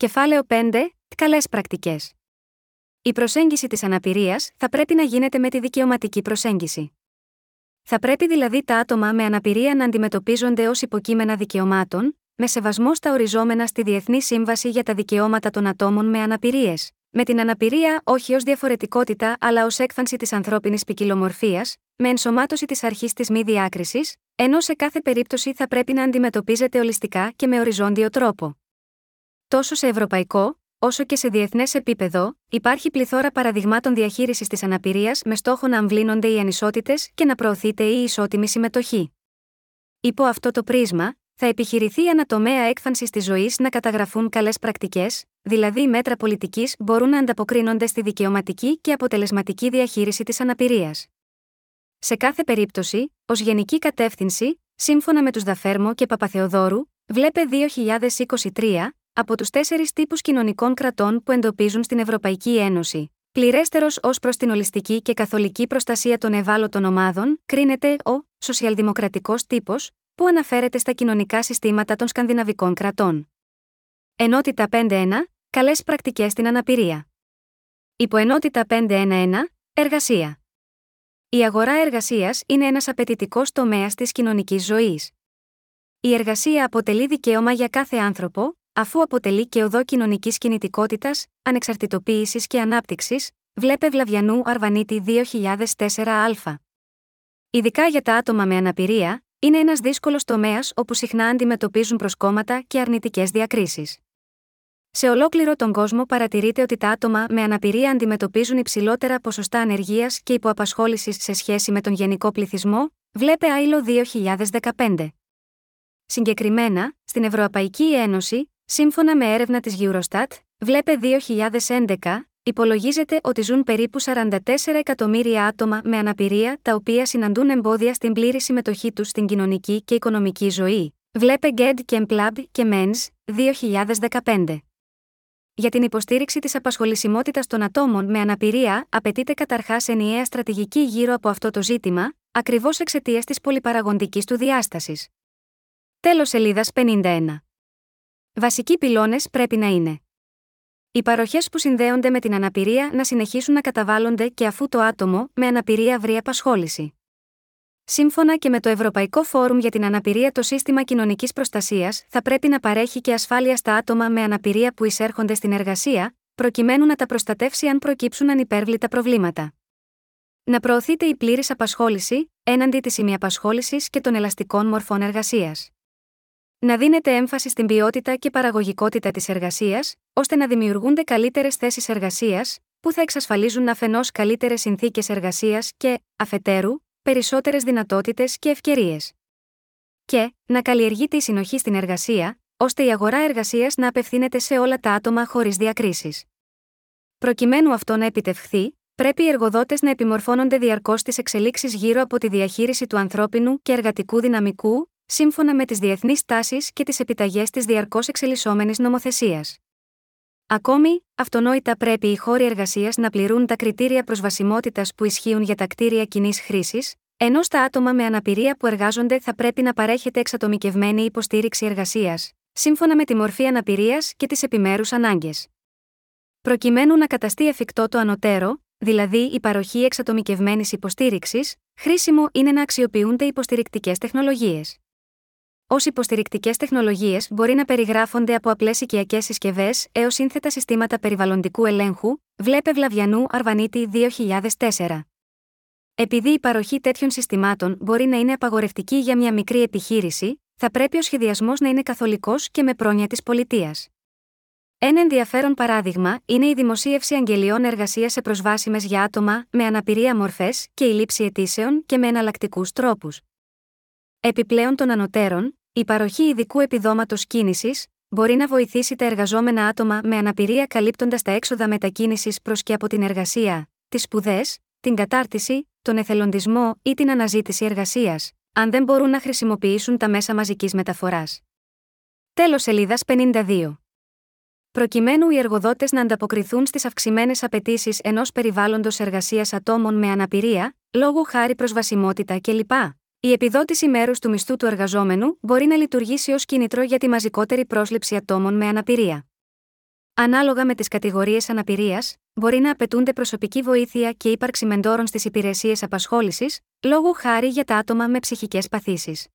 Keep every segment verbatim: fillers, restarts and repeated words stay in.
Κεφάλαιο πέντε. Καλές πρακτικές. Η προσέγγιση της αναπηρίας θα πρέπει να γίνεται με τη δικαιωματική προσέγγιση. Θα πρέπει δηλαδή τα άτομα με αναπηρία να αντιμετωπίζονται ως υποκείμενα δικαιωμάτων, με σεβασμό στα οριζόμενα στη Διεθνή Σύμβαση για τα Δικαιώματα των Ατόμων με Αναπηρίες, με την αναπηρία όχι ως διαφορετικότητα αλλά ως έκφανση της ανθρώπινης ποικιλομορφίας, με ενσωμάτωση της αρχής της μη διάκρισης, ενώ σε κάθε περίπτωση θα πρέπει να αντιμετωπίζεται ολιστικά και με οριζόντιο τρόπο. Τόσο σε ευρωπαϊκό, όσο και σε διεθνές επίπεδο, υπάρχει πληθώρα παραδειγμάτων διαχείρισης της αναπηρίας με στόχο να αμβλύνονται οι ανισότητες και να προωθείται η ισότιμη συμμετοχή. Υπό αυτό το πρίσμα, θα επιχειρηθεί ανατομέα έκφανσης της ζωής να καταγραφούν καλές πρακτικές, δηλαδή μέτρα πολιτικής μπορούν να ανταποκρίνονται στη δικαιωματική και αποτελεσματική διαχείριση της αναπηρίας. Σε κάθε περίπτωση, ως γενική κατεύθυνση, σύμφωνα με τους Δαφέρμο και Παπαθεοδόρου, βλέπε δύο χιλιάδες είκοσι τρία, από τους τέσσερις τύπους κοινωνικών κρατών που εντοπίζουν στην Ευρωπαϊκή Ένωση, πληρέστερος ως προς την ολιστική και καθολική προστασία των ευάλωτων ομάδων, κρίνεται ο σοσιαλδημοκρατικός τύπος, που αναφέρεται στα κοινωνικά συστήματα των σκανδιναβικών κρατών. Ενότητα πέντε ένα. Καλές πρακτικές στην αναπηρία. Υποενότητα πέντε ένα ένα. Εργασία. Η αγορά εργασίας είναι ένας απαιτητικός τομέας της κοινωνικής ζωής. Η εργασία αποτελεί δικαίωμα για κάθε άνθρωπο, αφού αποτελεί και οδό κοινωνικής κινητικότητας, ανεξαρτητοποίησης και ανάπτυξης, βλέπε Βλαβιανού Αρβανίτη δύο χιλιάδες τέσσερα α. Ειδικά για τα άτομα με αναπηρία, είναι ένας δύσκολος τομέας όπου συχνά αντιμετωπίζουν προσκόμματα και αρνητικές διακρίσεις. Σε ολόκληρο τον κόσμο παρατηρείται ότι τα άτομα με αναπηρία αντιμετωπίζουν υψηλότερα ποσοστά ανεργίας και υποαπασχόλησης σε σχέση με τον γενικό πληθυσμό, βλέπε Άιλο δύο χιλιάδες δεκαπέντε. Συγκεκριμένα, στην Ευρωπαϊκή Ένωση, σύμφωνα με έρευνα της Eurostat, βλέπε δύο χιλιάδες έντεκα, υπολογίζεται ότι ζουν περίπου σαράντα τέσσερα εκατομμύρια άτομα με αναπηρία τα οποία συναντούν εμπόδια στην πλήρη συμμετοχή τους στην κοινωνική και οικονομική ζωή. Βλέπε Γκέντ και Εμπλάμπ και Μενς, δύο χιλιάδες δεκαπέντε. Για την υποστήριξη της απασχολησιμότητας των ατόμων με αναπηρία απαιτείται καταρχάς ενιαία στρατηγική γύρω από αυτό το ζήτημα, ακριβώς εξαιτίας της πολυπαραγοντικής του διάστασης. Τέλος σελίδας πενήντα ένα. Βασικοί πυλώνες πρέπει να είναι. Οι παροχές που συνδέονται με την αναπηρία να συνεχίσουν να καταβάλλονται και αφού το άτομο με αναπηρία βρει απασχόληση. Σύμφωνα και με το Ευρωπαϊκό Φόρουμ για την Αναπηρία, το σύστημα κοινωνικής προστασίας θα πρέπει να παρέχει και ασφάλεια στα άτομα με αναπηρία που εισέρχονται στην εργασία, προκειμένου να τα προστατεύσει αν προκύψουν ανυπέρβλητα προβλήματα. Να προωθείται η πλήρης απασχόληση, έναντι της ημιαπασχόλησης και των ελαστικών μορφών εργασίας. Να δίνεται έμφαση στην ποιότητα και παραγωγικότητα της εργασίας, ώστε να δημιουργούνται καλύτερες θέσεις εργασίας, που θα εξασφαλίζουν αφενός καλύτερες συνθήκες εργασίας και, αφετέρου, περισσότερες δυνατότητες και ευκαιρίες. Και, να καλλιεργείται η συνοχή στην εργασία, ώστε η αγορά εργασίας να απευθύνεται σε όλα τα άτομα χωρίς διακρίσεις. Προκειμένου αυτό να επιτευχθεί, πρέπει οι εργοδότες να επιμορφώνονται διαρκώς στις εξελίξεις γύρω από τη διαχείριση του ανθρώπινου και εργατικού δυναμικού, σύμφωνα με τις διεθνείς τάσεις και τις επιταγές της διαρκώς εξελισσόμενης νομοθεσίας. Ακόμη, αυτονόητα πρέπει οι χώροι εργασίας να πληρούν τα κριτήρια προσβασιμότητας που ισχύουν για τα κτίρια κοινής χρήσης, ενώ στα άτομα με αναπηρία που εργάζονται θα πρέπει να παρέχεται εξατομικευμένη υποστήριξη εργασίας, σύμφωνα με τη μορφή αναπηρίας και τις επιμέρους ανάγκες. Προκειμένου να καταστεί εφικτό το ανωτέρω, δηλαδή η παροχή εξατομικευμένης υποστήριξης, χρήσιμο είναι να αξιοποιούνται υποστηρικτικές τεχνολογίες. Ως υποστηρικτικές τεχνολογίες μπορεί να περιγράφονται από απλές οικιακές συσκευές έως σύνθετα συστήματα περιβαλλοντικού ελέγχου, βλέπε Βλαβιανού Αρβανίτη δύο χιλιάδες τέσσερα. Επειδή η παροχή τέτοιων συστημάτων μπορεί να είναι απαγορευτική για μια μικρή επιχείρηση, θα πρέπει ο σχεδιασμός να είναι καθολικός και με πρόνοια της πολιτείας. Ένα ενδιαφέρον παράδειγμα είναι η δημοσίευση αγγελιών εργασίας σε προσβάσιμες για άτομα με αναπηρία μορφές και η λήψη αιτήσεων και με εναλλακτικούς τρόπους. Επιπλέον των ανωτέρων, η παροχή ειδικού επιδόματος κίνησης μπορεί να βοηθήσει τα εργαζόμενα άτομα με αναπηρία καλύπτοντας τα έξοδα μετακίνησης προς και από την εργασία, τις σπουδές, την κατάρτιση, τον εθελοντισμό ή την αναζήτηση εργασίας, αν δεν μπορούν να χρησιμοποιήσουν τα μέσα μαζικής μεταφοράς. Τέλος σελίδας πενήντα δύο. Προκειμένου οι εργοδότες να ανταποκριθούν στις αυξημένες απαιτήσεις ενός περιβάλλοντος εργασίας ατόμων με αναπηρία, λόγω χάρη προσβασιμότητα κλπ. Η επιδότηση μέρους του μισθού του εργαζόμενου μπορεί να λειτουργήσει ως κίνητρο για τη μαζικότερη πρόσληψη ατόμων με αναπηρία. Ανάλογα με τις κατηγορίες αναπηρίας, μπορεί να απαιτούνται προσωπική βοήθεια και ύπαρξη μεντόρων στις υπηρεσίες απασχόλησης, λόγου χάρη για τα άτομα με ψυχικές παθήσεις.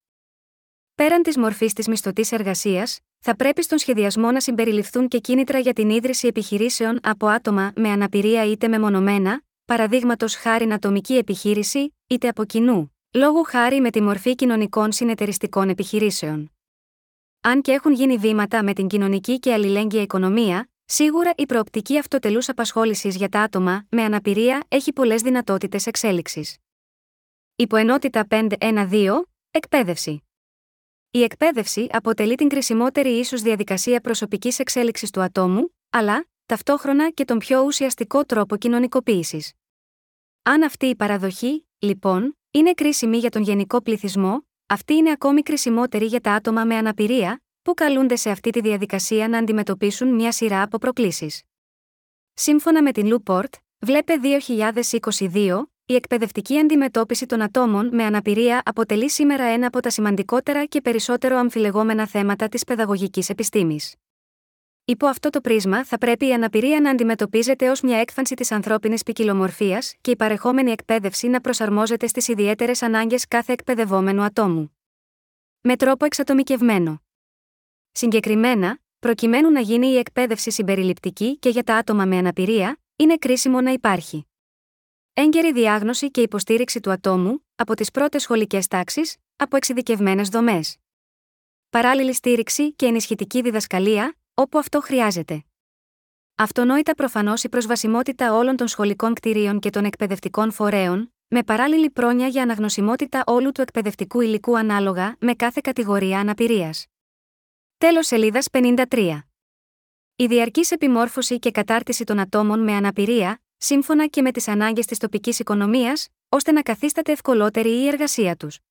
Πέραν της μορφής της μισθωτής εργασίας, θα πρέπει στον σχεδιασμό να συμπεριληφθούν και κίνητρα για την ίδρυση επιχειρήσεων από άτομα με αναπηρία είτε μεμονωμένα, παραδείγματος χάριν ατομική επιχείρηση, είτε από κοινού, λόγου χάρη με τη μορφή κοινωνικών συνεταιριστικών επιχειρήσεων. Αν και έχουν γίνει βήματα με την κοινωνική και αλληλέγγυα οικονομία, σίγουρα η προοπτική αυτοτελούς απασχόλησης για τα άτομα με αναπηρία έχει πολλές δυνατότητες εξέλιξης. Υποενότητα πέντε ένα δύο. Εκπαίδευση. Η εκπαίδευση αποτελεί την κρισιμότερη ίσως διαδικασία προσωπικής εξέλιξης του ατόμου, αλλά, ταυτόχρονα και τον πιο ουσιαστικό τρόπο κοινωνικοποίησης. Αν αυτή η παραδοχή, λοιπόν, είναι κρίσιμη για τον γενικό πληθυσμό, αυτή είναι ακόμη κρισιμότερη για τα άτομα με αναπηρία, που καλούνται σε αυτή τη διαδικασία να αντιμετωπίσουν μια σειρά από προκλήσεις. Σύμφωνα με την Λούπορτ, βλέπε δύο χιλιάδες είκοσι δύο, η εκπαιδευτική αντιμετώπιση των ατόμων με αναπηρία αποτελεί σήμερα ένα από τα σημαντικότερα και περισσότερο αμφιλεγόμενα θέματα της παιδαγωγικής επιστήμης. Υπό αυτό το πρίσμα θα πρέπει η αναπηρία να αντιμετωπίζεται ως μια έκφανση της ανθρώπινης ποικιλομορφίας και η παρεχόμενη εκπαίδευση να προσαρμόζεται στις ιδιαίτερες ανάγκες κάθε εκπαιδευόμενου ατόμου. Με τρόπο εξατομικευμένο. Συγκεκριμένα, προκειμένου να γίνει η εκπαίδευση συμπεριληπτική και για τα άτομα με αναπηρία, είναι κρίσιμο να υπάρχει έγκαιρη διάγνωση και υποστήριξη του ατόμου, από τις πρώτες σχολικές τάξεις, από εξειδικευμένες δομές. Παράλληλη στήριξη και ενισχυτική διδασκαλία, όπου αυτό χρειάζεται. Αυτονόητα προφανώς η προσβασιμότητα όλων των σχολικών κτηρίων και των εκπαιδευτικών φορέων, με παράλληλη πρόνοια για αναγνωσιμότητα όλου του εκπαιδευτικού υλικού ανάλογα με κάθε κατηγορία αναπηρίας. Τέλος σελίδας πενήντα τρία. Η διαρκής επιμόρφωση και κατάρτιση των ατόμων με αναπηρία, σύμφωνα και με τις ανάγκες της τοπικής οικονομίας, ώστε να καθίσταται ευκολότερη η εργασία τους.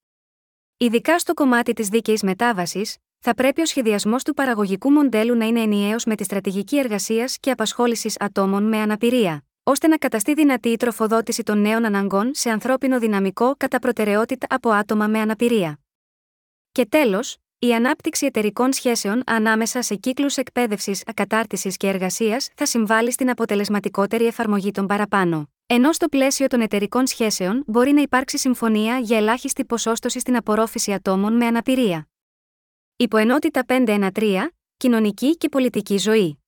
Ειδικά στο κομμάτι της δίκαιης μετάβασης, θα πρέπει ο σχεδιασμός του παραγωγικού μοντέλου να είναι ενιαίος με τη στρατηγική εργασίας και απασχόλησης ατόμων με αναπηρία, ώστε να καταστεί δυνατή η τροφοδότηση των νέων αναγκών σε ανθρώπινο δυναμικό κατά προτεραιότητα από άτομα με αναπηρία. Και τέλος, η ανάπτυξη εταιρικών σχέσεων ανάμεσα σε κύκλους εκπαίδευσης, κατάρτισης και εργασίας θα συμβάλλει στην αποτελεσματικότερη εφαρμογή των παραπάνω. Ενώ στο πλαίσιο των εταιρικών σχέσεων μπορεί να υπάρξει συμφωνία για ελάχιστη ποσόστοση στην απορρόφηση ατόμων με αναπηρία. Υποενότητα πέντε ένα τρία. Κοινωνική και πολιτική ζωή.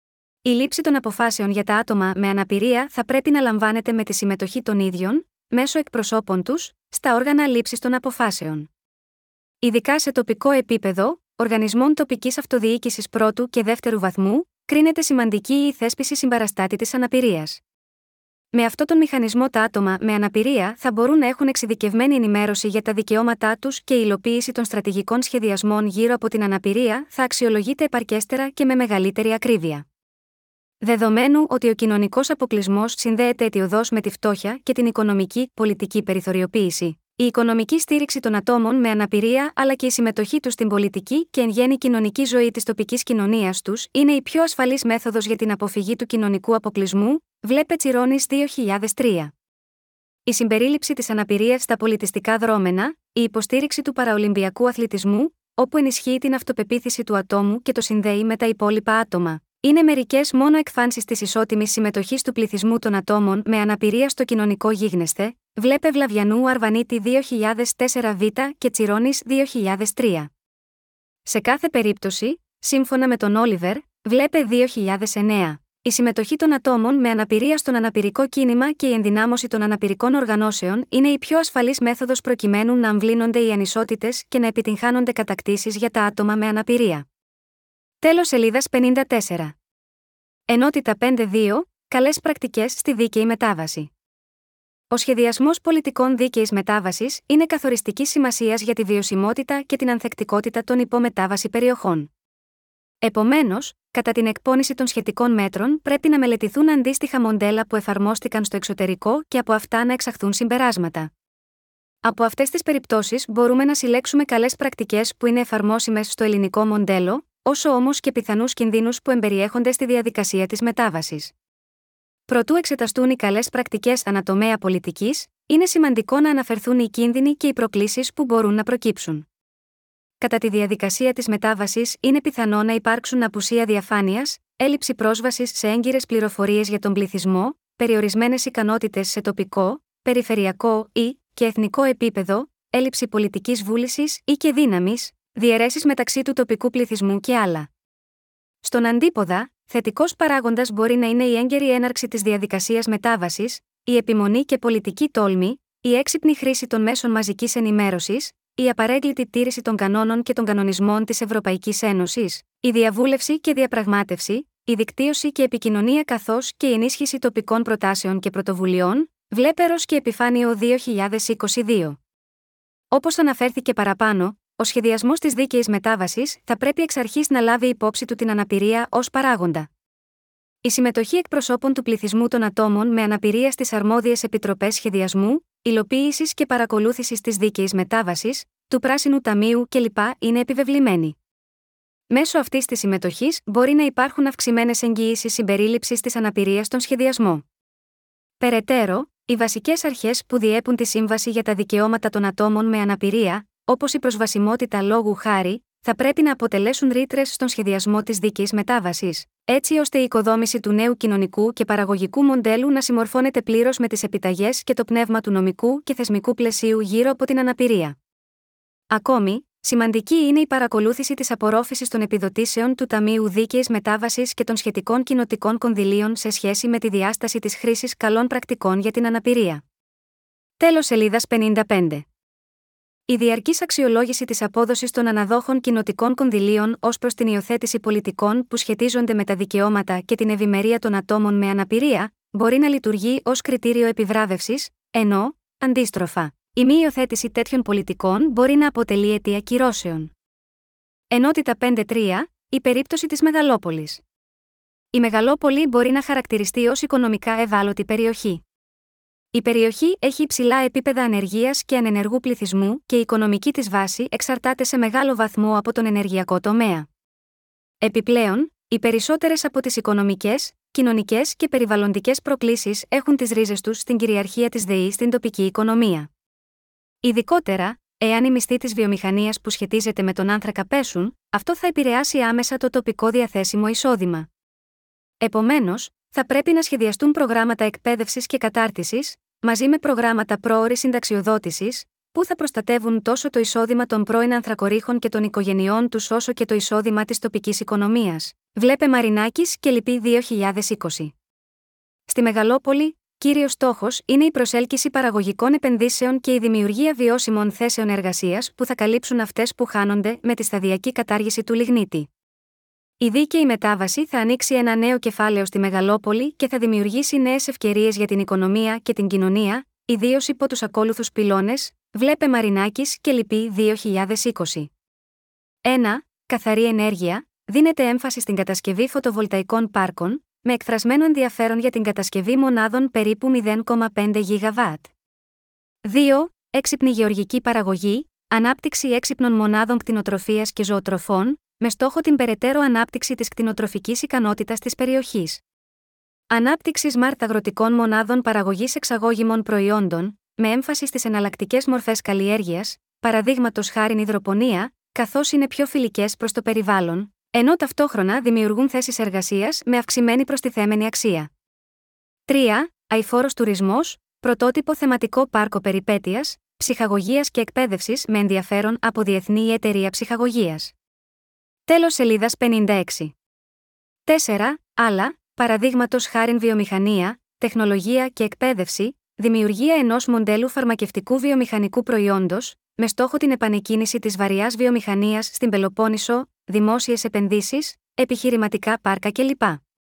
Η λήψη των αποφάσεων για τα άτομα με αναπηρία θα πρέπει να λαμβάνεται με τη συμμετοχή των ίδιων, μέσω εκπροσώπων τους, στα όργανα λήψης των αποφάσεων. Ειδικά σε τοπικό επίπεδο, οργανισμών τοπικής αυτοδιοίκησης πρώτου και δεύτερου βαθμού, κρίνεται σημαντική η θέσπιση συμπαραστάτη της αναπηρίας. Με αυτόν τον μηχανισμό τα άτομα με αναπηρία θα μπορούν να έχουν εξειδικευμένη ενημέρωση για τα δικαιώματά τους και η υλοποίηση των στρατηγικών σχεδιασμών γύρω από την αναπηρία θα αξιολογείται επαρκέστερα και με μεγαλύτερη ακρίβεια. Δεδομένου ότι ο κοινωνικός αποκλεισμός συνδέεται αιτιωδώς με τη φτώχεια και την οικονομική, πολιτική περιθωριοποίηση, η οικονομική στήριξη των ατόμων με αναπηρία αλλά και η συμμετοχή τους στην πολιτική και εν γέννη κοινωνική ζωή της τοπικής κοινωνίας τους είναι η πιο ασφαλής μέθοδος για την αποφυγή του κοινωνικού αποκλεισμού, βλέπε Τσιρόνης δύο χιλιάδες τρία. Η συμπερίληψη της αναπηρίας στα πολιτιστικά δρόμενα, η υποστήριξη του παραολυμπιακού αθλητισμού, όπου ενισχύει την αυτοπεποίθηση του ατόμου και το συνδέει με τα υπόλοιπα άτομα, είναι μερικές μόνο εκφάνσεις της ισότιμης συμμετοχής του πληθυσμού των ατόμων με αναπηρία στο κοινωνικό γίγνεσθε, βλέπε Βλαβιανού Αρβανίτη δύο χιλιάδες τέσσερα β και Τσιρόνης δύο χιλιάδες τρία. Σε κάθε περίπτωση, σύμφωνα με τον Όλιβερ, βλέπε δύο χιλιάδες εννέα. Η συμμετοχή των ατόμων με αναπηρία στον αναπηρικό κίνημα και η ενδυνάμωση των αναπηρικών οργανώσεων είναι η πιο ασφαλής μέθοδος προκειμένου να αμβλύνονται οι ανισότητες και να επιτυγχάνονται κατακτήσεις για τα άτομα με αναπηρία. Τέλος σελίδας πενήντα τέσσερα. Ενότητα πέντε δύο. Καλές πρακτικές στη δίκαιη μετάβαση. Ο σχεδιασμός πολιτικών δίκαιης μετάβασης είναι καθοριστικής σημασίας για τη βιωσιμότητα και την ανθεκτικότητα των υπομετάβαση περιοχών. Επομένως, κατά την εκπόνηση των σχετικών μέτρων πρέπει να μελετηθούν αντίστοιχα μοντέλα που εφαρμόστηκαν στο εξωτερικό και από αυτά να εξαχθούν συμπεράσματα. Από αυτές τις περιπτώσεις μπορούμε να συλλέξουμε καλές πρακτικές που είναι εφαρμόσιμες στο ελληνικό μοντέλο, όσο όμως και πιθανούς κινδύνους που εμπεριέχονται στη διαδικασία της μετάβασης. Προτού εξεταστούν οι καλές πρακτικές ανατομέα πολιτικής, είναι σημαντικό να αναφερθούν οι κίνδυνοι και οι προκλήσεις που μπορούν να προκύψουν. Κατά τη διαδικασία της μετάβασης είναι πιθανό να υπάρξουν απουσία διαφάνειας, έλλειψη πρόσβασης σε έγκυρες πληροφορίες για τον πληθυσμό, περιορισμένες ικανότητες σε τοπικό, περιφερειακό ή και εθνικό επίπεδο, έλλειψη πολιτικής βούλησης ή και δύναμης, διαιρέσεις μεταξύ του τοπικού πληθυσμού και άλλα. Στον αντίποδα, θετικός παράγοντας μπορεί να είναι η έγκαιρη έναρξη της διαδικασίας μετάβασης, η επιμονή και πολιτική τόλμη, η έξυπνη χρήση των μέσων μαζικής ενημέρωσης, η απαρέγκλητη τήρηση των κανόνων και των κανονισμών της Ευρωπαϊκής Ένωσης, η διαβούλευση και διαπραγμάτευση, η δικτύωση και επικοινωνία καθώς και η ενίσχυση τοπικών προτάσεων και πρωτοβουλειών, Βλέπερος και Επιφάνιο δύο χιλιάδες είκοσι δύο. Όπως αναφέρθηκε παραπάνω, ο σχεδιασμός της δίκαιης μετάβασης θα πρέπει εξ αρχής να λάβει υπόψη του την αναπηρία ως παράγοντα. Η συμμετοχή εκπροσώπων του πληθυσμού των ατόμων με αναπηρία στις αρμόδιες επιτροπές σχεδιασμού, υλοποίησης και παρακολούθησης της δίκαιης μετάβασης, του Πράσινου Ταμείου κλπ. Είναι επιβεβλημένη. Μέσω αυτής της συμμετοχής μπορεί να υπάρχουν αυξημένες εγγυήσεις συμπερίληψης της αναπηρίας στον σχεδιασμό. Περαιτέρω, οι βασικές αρχές που διέπουν τη Σύμβαση για τα Δικαιώματα των Ατόμων με Αναπηρία, όπως η προσβασιμότητα λόγου χάρη, θα πρέπει να αποτελέσουν ρήτρες στον σχεδιασμό της δίκαιης μετάβασης, έτσι ώστε η οικοδόμηση του νέου κοινωνικού και παραγωγικού μοντέλου να συμμορφώνεται πλήρως με τις επιταγές και το πνεύμα του νομικού και θεσμικού πλαισίου γύρω από την αναπηρία. Ακόμη, σημαντική είναι η παρακολούθηση της απορρόφησης των επιδοτήσεων του Ταμείου Δίκαιης Μετάβασης και των σχετικών κοινοτικών κονδυλίων σε σχέση με τη διάσταση της χρήσης καλών πρακτικών για την αναπηρία. Τέλος σελίδας πενήντα πέντε. Η διαρκής αξιολόγηση της απόδοσης των αναδόχων κοινοτικών κονδυλίων ως προς την υιοθέτηση πολιτικών που σχετίζονται με τα δικαιώματα και την ευημερία των ατόμων με αναπηρία, μπορεί να λειτουργεί ως κριτήριο επιβράβευσης, ενώ, αντίστροφα, η μη υιοθέτηση τέτοιων πολιτικών μπορεί να αποτελεί αιτία κυρώσεων. Ενότητα πέντε τρία. Η περίπτωση της μεγαλόπολης. Η μεγαλόπολη μπορεί να χαρακτηριστεί ως οικονομικά ευάλωτη περιοχή. Η περιοχή έχει υψηλά επίπεδα ανεργίας και ανενεργού πληθυσμού και η οικονομική της βάση εξαρτάται σε μεγάλο βαθμό από τον ενεργειακό τομέα. Επιπλέον, οι περισσότερες από τις οικονομικές, κοινωνικές και περιβαλλοντικές προκλήσεις έχουν τις ρίζες τους στην κυριαρχία της ΔΕΗ στην τοπική οικονομία. Ειδικότερα, εάν οι μισθοί της βιομηχανίας που σχετίζεται με τον άνθρακα πέσουν, αυτό θα επηρεάσει άμεσα το τοπικό διαθέσιμο εισόδημα. Επομένως, θα πρέπει να σχεδιαστούν προγράμματα εκπαίδευσης και κατάρτισης, μαζί με προγράμματα πρόωρης συνταξιοδότησης, που θα προστατεύουν τόσο το εισόδημα των πρώην ανθρακορίχων και των οικογενειών τους όσο και το εισόδημα της τοπικής οικονομίας. Βλέπε Μαρινάκης και Λυπή δύο χιλιάδες είκοσι. Στη μεγαλόπολη, κύριος στόχος είναι η προσέλκυση παραγωγικών επενδύσεων και η δημιουργία βιώσιμων θέσεων εργασίας που θα καλύψουν αυτές που χάνονται με τη σταδιακή κατάργηση του λιγνίτη. Η δίκαιη μετάβαση θα ανοίξει ένα νέο κεφάλαιο στη μεγαλόπολη και θα δημιουργήσει νέες ευκαιρίες για την οικονομία και την κοινωνία, ιδίως υπό τους ακόλουθους πυλώνες. Βλέπε Μαρινάκης και Λυπή δύο χιλιάδες είκοσι. ένα. Καθαρή ενέργεια. Δίνεται έμφαση στην κατασκευή φωτοβολταϊκών πάρκων, με εκφρασμένο ενδιαφέρον για την κατασκευή μονάδων περίπου μηδέν κόμμα πέντε γιγαβάτ. δύο. Έξυπνη γεωργική παραγωγή. Ανάπτυξη έξυπνων μονάδων κτηνοτροφίας και ζωοτροφών, με στόχο την περαιτέρω ανάπτυξη της κτηνοτροφικής ικανότητας της περιοχής. Ανάπτυξη smart αγροτικών μονάδων παραγωγής εξαγώγημων προϊόντων, με έμφαση στις εναλλακτικές μορφές καλλιέργειας, παραδείγματος χάριν υδροπονία, καθώς είναι πιο φιλικές προς το περιβάλλον, ενώ ταυτόχρονα δημιουργούν θέσεις εργασίας με αυξημένη προστιθέμενη αξία. τρία. Αειφόρος τουρισμός, πρωτότυπο θεματικό πάρκο περιπέτειας, ψυχαγωγίας και εκπαίδευσης με ενδιαφέρον από διεθνή εταιρεία ψυχαγωγίας. Τέλος σελίδας πενήντα έξι. τέσσερα. Άλλα, παραδείγματος χάριν βιομηχανία, τεχνολογία και εκπαίδευση, δημιουργία ενός μοντέλου φαρμακευτικού βιομηχανικού προϊόντος, με στόχο την επανεκκίνηση της βαριάς βιομηχανίας στην Πελοπόννησο, δημόσιες επενδύσεις, επιχειρηματικά πάρκα κλπ.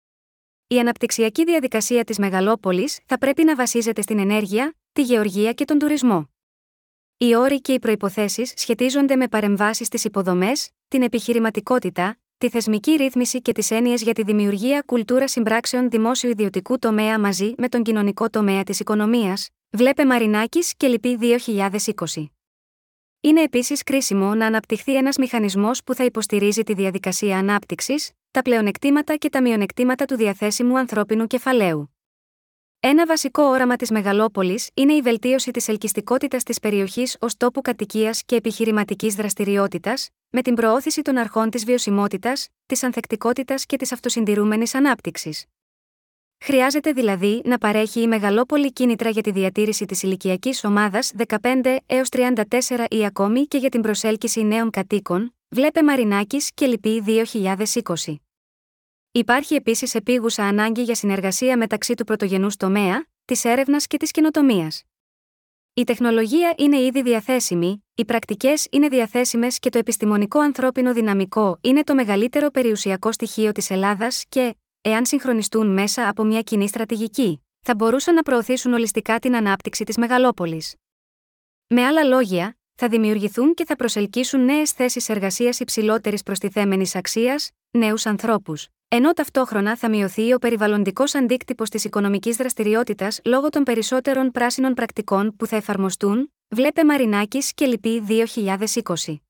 Η αναπτυξιακή διαδικασία της μεγαλόπολης θα πρέπει να βασίζεται στην ενέργεια, τη γεωργία και τον τουρισμό. Οι όροι και οι προϋποθέσεις σχετίζονται με παρεμβάσεις στις υποδομές, την επιχειρηματικότητα, τη θεσμική ρύθμιση και τις έννοιες για τη δημιουργία κουλτούρα συμπράξεων δημόσιο-ιδιωτικού τομέα μαζί με τον κοινωνικό τομέα της οικονομίας. Βλέπε Μαρινάκης και Λυπή δύο χιλιάδες είκοσι. Είναι επίσης κρίσιμο να αναπτυχθεί ένας μηχανισμός που θα υποστηρίζει τη διαδικασία ανάπτυξης, τα πλεονεκτήματα και τα μειονεκτήματα του διαθέσιμου ανθρώπινου κεφαλαίου. Ένα βασικό όραμα της μεγαλόπολης είναι η βελτίωση της ελκυστικότητας της περιοχής ως τόπου κατοικίας και επιχειρηματικής δραστηριότητας, με την προώθηση των αρχών της βιωσιμότητας, της ανθεκτικότητας και της αυτοσυντηρούμενης ανάπτυξης. Χρειάζεται δηλαδή να παρέχει η μεγαλόπολη κίνητρα για τη διατήρηση της ηλικιακής ομάδας δεκαπέντε έως τριάντα τέσσερα ή ακόμη και για την προσέλκυση νέων κατοίκων, βλέπε Μαρινάκης και λοιποί δύο χιλιάδες είκοσι. Υπάρχει επίσης επίγουσα ανάγκη για συνεργασία μεταξύ του πρωτογενούς τομέα, της έρευνας και της καινοτομίας. Η τεχνολογία είναι ήδη διαθέσιμη, οι πρακτικές είναι διαθέσιμες και το επιστημονικό ανθρώπινο δυναμικό είναι το μεγαλύτερο περιουσιακό στοιχείο της Ελλάδας και, εάν συγχρονιστούν μέσα από μια κοινή στρατηγική, θα μπορούσαν να προωθήσουν ολιστικά την ανάπτυξη της μεγαλόπολης. Με άλλα λόγια, θα δημιουργηθούν και θα προσελκύσουν νέες θέσεις εργασίας υψηλότερης προστιθέμενης αξίας, νέους ανθρώπους, ενώ ταυτόχρονα θα μειωθεί ο περιβαλλοντικός αντίκτυπος της οικονομικής δραστηριότητας λόγω των περισσότερων πράσινων πρακτικών που θα εφαρμοστούν, βλέπε Μαρινάκης και λοιποί δύο χιλιάδες είκοσι.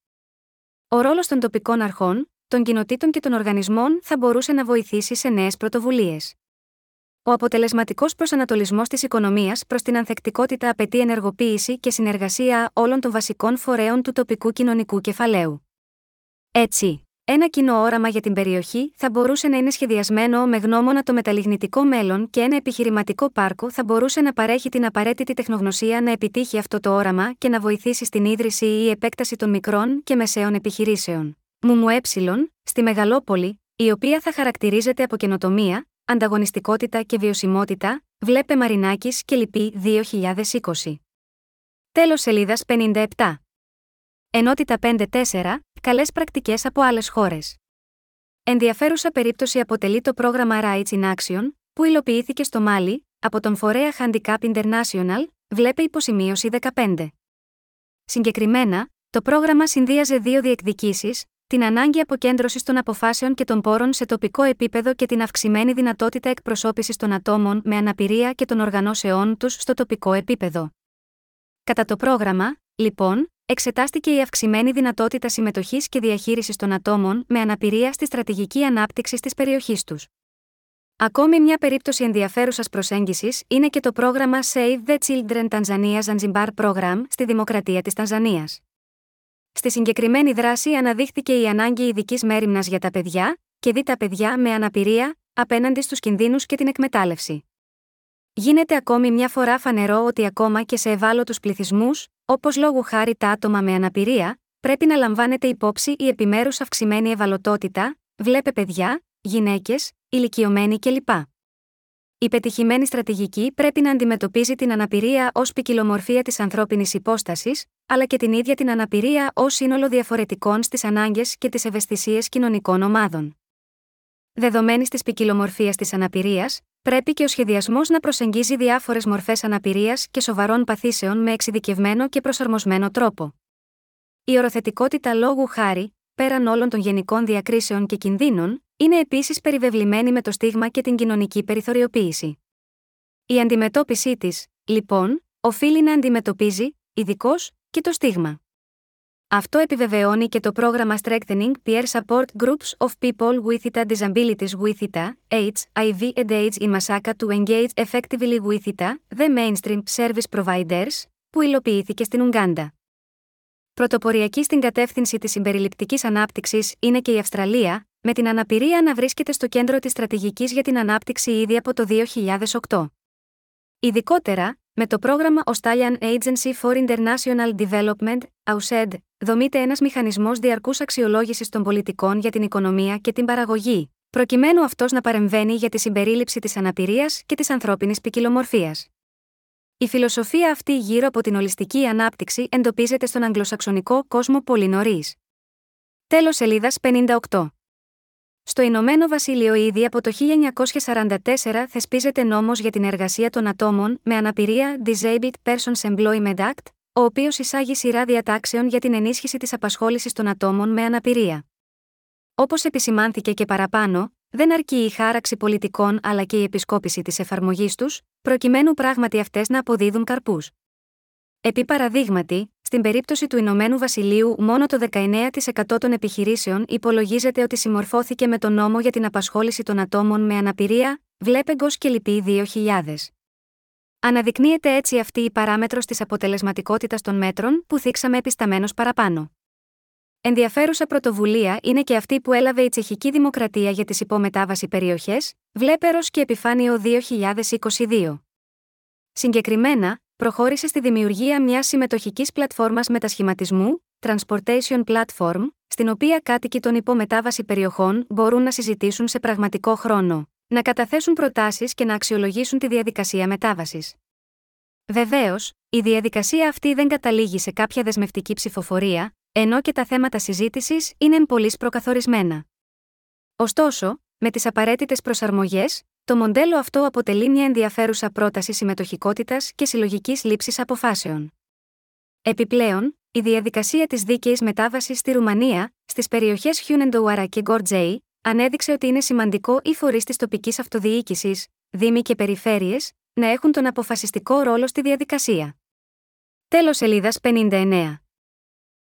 Ο ρόλος των τοπικών αρχών, των κοινοτήτων και των οργανισμών θα μπορούσε να βοηθήσει σε νέες πρωτοβουλίες. Ο αποτελεσματικός προσανατολισμός της οικονομίας προς την ανθεκτικότητα απαιτεί ενεργοποίηση και συνεργασία όλων των βασικών φορέων του τοπικού κοινωνικού κεφαλαίου. Έτσι, ένα κοινό όραμα για την περιοχή θα μπορούσε να είναι σχεδιασμένο με γνώμονα το μεταλλιγνητικό μέλλον και ένα επιχειρηματικό πάρκο θα μπορούσε να παρέχει την απαραίτητη τεχνογνωσία να επιτύχει αυτό το όραμα και να βοηθήσει στην ίδρυση ή επέκταση των μικρών και μεσαίων επιχειρήσεων. ΜΜΕ, στη μεγαλόπολη, η οποία θα χαρακτηρίζεται από καινοτομία, ανταγωνιστικότητα και βιωσιμότητα, βλέπε Μαρινάκης και λοιποί δύο χιλιάδες είκοσι. Τέλος σελίδας πενήντα επτά. Ενότητα πέντε τέσσερα. Καλές πρακτικές από άλλες χώρες. Ενδιαφέρουσα περίπτωση αποτελεί το πρόγραμμα Rights in Action, που υλοποιήθηκε στο Μάλι, από τον φορέα Handicap International, βλέπε υποσημείωση δεκαπέντε. Συγκεκριμένα, το πρόγραμμα συνδύαζε δύο διεκδικήσεις, την ανάγκη αποκέντρωσης των αποφάσεων και των πόρων σε τοπικό επίπεδο και την αυξημένη δυνατότητα εκπροσώπησης των ατόμων με αναπηρία και των οργανώσεών τους στο τοπικό επίπεδο. Κατά το πρόγραμμα, λοιπόν, εξετάστηκε η αυξημένη δυνατότητα συμμετοχής και διαχείρισης των ατόμων με αναπηρία στη στρατηγική ανάπτυξη της περιοχής τους. Ακόμη μια περίπτωση ενδιαφέρουσας προσέγγισης είναι και το πρόγραμμα Save the Children Tanzania Zanzibar Program στη Δημοκρατία της Τανζανίας. Στη συγκεκριμένη δράση αναδείχθηκε η ανάγκη ειδικής μέριμνας για τα παιδιά, και δι' τα παιδιά με αναπηρία, απέναντι στους κινδύνους και την εκμετάλλευση. Γίνεται ακόμη μια φορά φανερό ότι ακόμα και σε ευάλωτους πληθυσμούς, όπως λόγου χάρη τα άτομα με αναπηρία, πρέπει να λαμβάνεται υπόψη η επιμέρους αυξημένη ευαλωτότητα, βλέπε παιδιά, γυναίκες, ηλικιωμένοι κλπ. Η πετυχημένη στρατηγική πρέπει να αντιμετωπίζει την αναπηρία ως ποικιλομορφία της ανθρώπινης υπόστασης, αλλά και την ίδια την αναπηρία ως σύνολο διαφορετικών στις ανάγκες και τις ευαισθησίες κοινωνικών ομάδων. Δεδομένης της ποικιλομορφίας της αναπηρίας, πρέπει και ο σχεδιασμός να προσεγγίζει διάφορες μορφές αναπηρίας και σοβαρών παθήσεων με εξειδικευμένο και προσαρμοσμένο τρόπο. Η οροθετικότητα λόγου χάρη, πέραν όλων των γενικών διακρίσεων και κινδύνων, είναι επίσης περιβεβλημένη με το στίγμα και την κοινωνική περιθωριοποίηση. Η αντιμετώπιση της, λοιπόν, οφείλει να αντιμετωπίζει, ειδικώς, και το στίγμα. Αυτό επιβεβαιώνει και το πρόγραμμα Strengthening Peer Support Groups of People with I T A Disabilities with I T A, έιτς άι βι and AIDS in Masaka to engage effectively with I T A, the mainstream service providers, που υλοποιήθηκε στην Ουγκάντα. Πρωτοποριακή στην κατεύθυνση της συμπεριληπτικής ανάπτυξης είναι και η Αυστραλία, με την αναπηρία να βρίσκεται στο κέντρο της στρατηγικής για την ανάπτυξη ήδη από το δύο χιλιάδες οκτώ. Ειδικότερα, με το πρόγραμμα Australian Agency for International Development, έι έι σι ντι, δομείται ένας μηχανισμός διαρκούς αξιολόγησης των πολιτικών για την οικονομία και την παραγωγή, προκειμένου αυτός να παρεμβαίνει για τη συμπερίληψη της αναπηρίας και της ανθρώπινης ποικιλομορφίας. Η φιλοσοφία αυτή γύρω από την ολιστική ανάπτυξη εντοπίζεται στον αγγλοσαξονικό κόσμο πολύ νωρίς. Τέλος σελίδας πενήντα οκτώ. Στο Ηνωμένο Βασίλειο ήδη από το χίλια εννιακόσια σαράντα τέσσερα θεσπίζεται νόμος για την εργασία των ατόμων με αναπηρία Disabled Persons Employment Act, ο οποίος εισάγει σειρά διατάξεων για την ενίσχυση της απασχόλησης των ατόμων με αναπηρία. Όπως επισημάνθηκε και παραπάνω, δεν αρκεί η χάραξη πολιτικών αλλά και η επισκόπηση της εφαρμογής τους, προκειμένου πράγματι αυτές να αποδίδουν καρπούς. Επί παραδείγματι, στην περίπτωση του Ηνωμένου Βασιλείου μόνο το δεκαεννέα τοις εκατό των επιχειρήσεων υπολογίζεται ότι συμμορφώθηκε με τον νόμο για την απασχόληση των ατόμων με αναπηρία, βλέπε Γκος και λοιποί δύο χιλιάδες. Αναδεικνύεται έτσι αυτή η παράμετρος της αποτελεσματικότητας των μέτρων που θίξαμε επισταμένως παραπάνω. Ενδιαφέρουσα πρωτοβουλία είναι και αυτή που έλαβε η Τσεχική Δημοκρατία για τις υπομετάβαση περιοχές, Βλέπερος και Επιφάνιο δύο χιλιάδες είκοσι δύο. Συγκεκριμένα, προχώρησε στη δημιουργία μιας συμμετοχικής πλατφόρμας μετασχηματισμού, Transportation Platform, στην οποία κάτοικοι των υπομετάβαση περιοχών μπορούν να συζητήσουν σε πραγματικό χρόνο, να καταθέσουν προτάσεις και να αξιολογήσουν τη διαδικασία μετάβασης. Βεβαίως, η διαδικασία αυτή δεν καταλήγει σε κάποια δεσμευτική ψηφοφορία, ενώ και τα θέματα συζήτησης είναι εμπολής προκαθορισμένα. Ωστόσο, με τις απαραίτητες προσαρμογές, το μοντέλο αυτό αποτελεί μια ενδιαφέρουσα πρόταση συμμετοχικότητας και συλλογικής λήψης αποφάσεων. Επιπλέον, η διαδικασία της δίκαιης μετάβασης στη Ρουμανία, στις περιοχές Χιούνεντοουάρα και Γκορτζέι, ανέδειξε ότι είναι σημαντικό οι φορείς της τοπικής αυτοδιοίκησης, δήμοι και περιφέρειες, να έχουν τον αποφασιστικό ρόλο στη διαδικασία. Τέλος σελίδας πενήντα εννέα.